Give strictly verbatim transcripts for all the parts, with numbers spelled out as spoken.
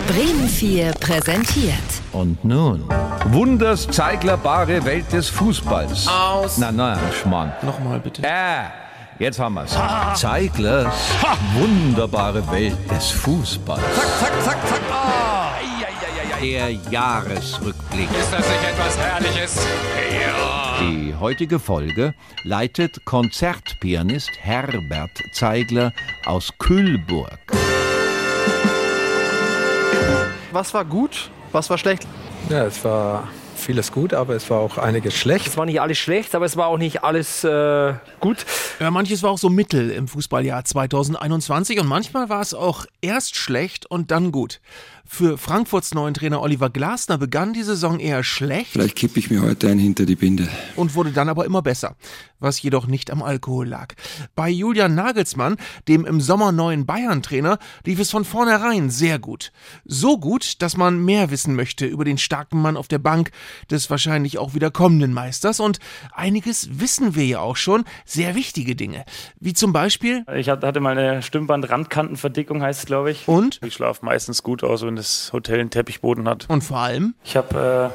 Bremen vier präsentiert. Und nun, Wunders zeiglerbare Welt des Fußballs. Aus. Na, na, Schmarrn. Nochmal bitte. Äh, jetzt haben wir's. Zeiglers wunderbare Welt des Fußballs. Zack, zack, zack, zack. Ah. Der Jahresrückblick. Ist das nicht etwas Herrliches? Ja. Die heutige Folge leitet Konzertpianist Herbert Zeigler aus Kühlburg. Was war gut, was war schlecht? Ja, es war vieles gut, aber es war auch einiges schlecht. Es war nicht alles schlecht, aber es war auch nicht alles äh, gut. Ja, manches war auch so mittel im Fußballjahr zwanzig einundzwanzig und manchmal war es auch erst schlecht und dann gut. Für Frankfurts neuen Trainer Oliver Glasner begann die Saison eher schlecht. Vielleicht kippe ich mir heute ein hinter die Binde. Und wurde dann aber immer besser, was jedoch nicht am Alkohol lag. Bei Julian Nagelsmann, dem im Sommer neuen Bayern-Trainer, lief es von vornherein sehr gut. So gut, dass man mehr wissen möchte über den starken Mann auf der Bank des wahrscheinlich auch wieder kommenden Meisters. Und einiges wissen wir ja auch schon, sehr wichtige Dinge. Wie zum Beispiel... Ich hatte mal eine Stimmband-Randkantenverdickung, heißt es, glaube ich. Und? Ich schlafe meistens gut aus, wenn das Hotel einen Teppichboden hat. Und vor allem? Ich habe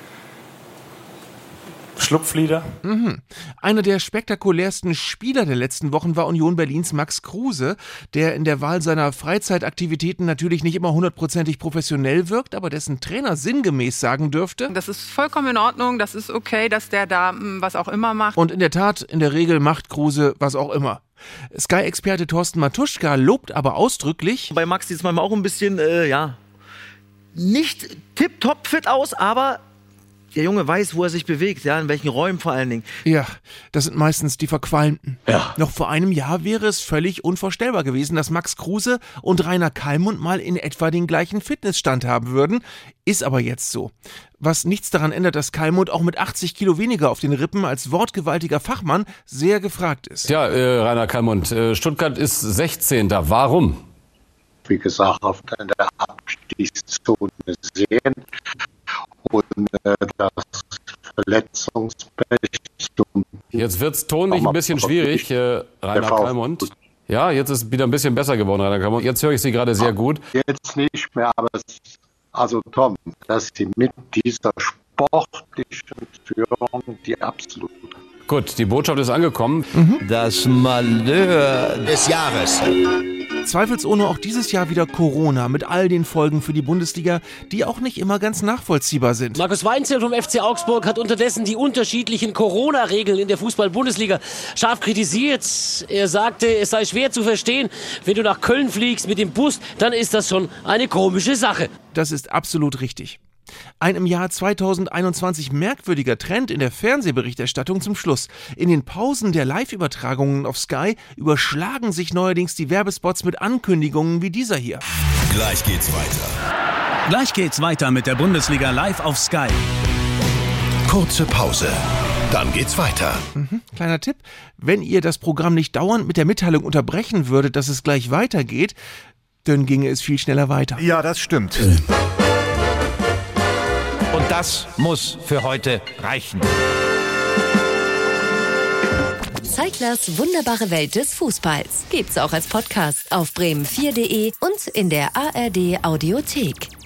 äh, Schlupflider. Mhm. Einer der spektakulärsten Spieler der letzten Wochen war Union Berlins Max Kruse, der in der Wahl seiner Freizeitaktivitäten natürlich nicht immer hundertprozentig professionell wirkt, aber dessen Trainer sinngemäß sagen dürfte: Das ist vollkommen in Ordnung, das ist okay, dass der da mh, was auch immer macht. Und in der Tat, in der Regel macht Kruse was auch immer. Sky-Experte Thorsten Matuschka lobt aber ausdrücklich: Bei Max sieht es manchmal auch ein bisschen, äh, ja, nicht tipptopp fit aus, aber der Junge weiß, wo er sich bewegt, ja, in welchen Räumen vor allen Dingen. Ja, das sind meistens die Verqualmten. Ja. Noch vor einem Jahr wäre es völlig unvorstellbar gewesen, dass Max Kruse und Rainer Kallmund mal in etwa den gleichen Fitnessstand haben würden. Ist aber jetzt so. Was nichts daran ändert, dass Kallmund auch mit achtzig Kilo weniger auf den Rippen als wortgewaltiger Fachmann sehr gefragt ist. Ja, äh, Rainer Kallmund, äh, Stuttgart ist sechzehnter Warum? Wie gesagt, auf der Abstiegszone sehen und äh, das Verletzungspech. Jetzt wird's tonlich ein bisschen schwierig, äh, Rainer Kallmund. Ja, jetzt ist wieder ein bisschen besser geworden, Rainer Kallmund. Jetzt höre ich Sie gerade sehr gut. Jetzt nicht mehr, aber es, also Tom, dass Sie mit dieser sportlichen Führung die absolute. Gut, die Botschaft ist angekommen. Mhm. Das Malheur des Jahres. Zweifelsohne auch dieses Jahr wieder Corona mit all den Folgen für die Bundesliga, die auch nicht immer ganz nachvollziehbar sind. Markus Weinzierl vom F C Augsburg hat unterdessen die unterschiedlichen Corona-Regeln in der Fußball-Bundesliga scharf kritisiert. Er sagte, es sei schwer zu verstehen, wenn du nach Köln fliegst mit dem Bus, dann ist das schon eine komische Sache. Das ist absolut richtig. Ein im Jahr zwanzig einundzwanzig merkwürdiger Trend in der Fernsehberichterstattung zum Schluss. In den Pausen der Live-Übertragungen auf Sky überschlagen sich neuerdings die Werbespots mit Ankündigungen wie dieser hier. Gleich geht's weiter. Gleich geht's weiter mit der Bundesliga live auf Sky. Kurze Pause, dann geht's weiter. Mhm, kleiner Tipp, wenn ihr das Programm nicht dauernd mit der Mitteilung unterbrechen würdet, dass es gleich weitergeht, dann ginge es viel schneller weiter. Ja, das stimmt. Und das muss für heute reichen. Zeiglers wunderbare Welt des Fußballs gibt's auch als Podcast auf bremen vier punkt de und in der A R D Audiothek.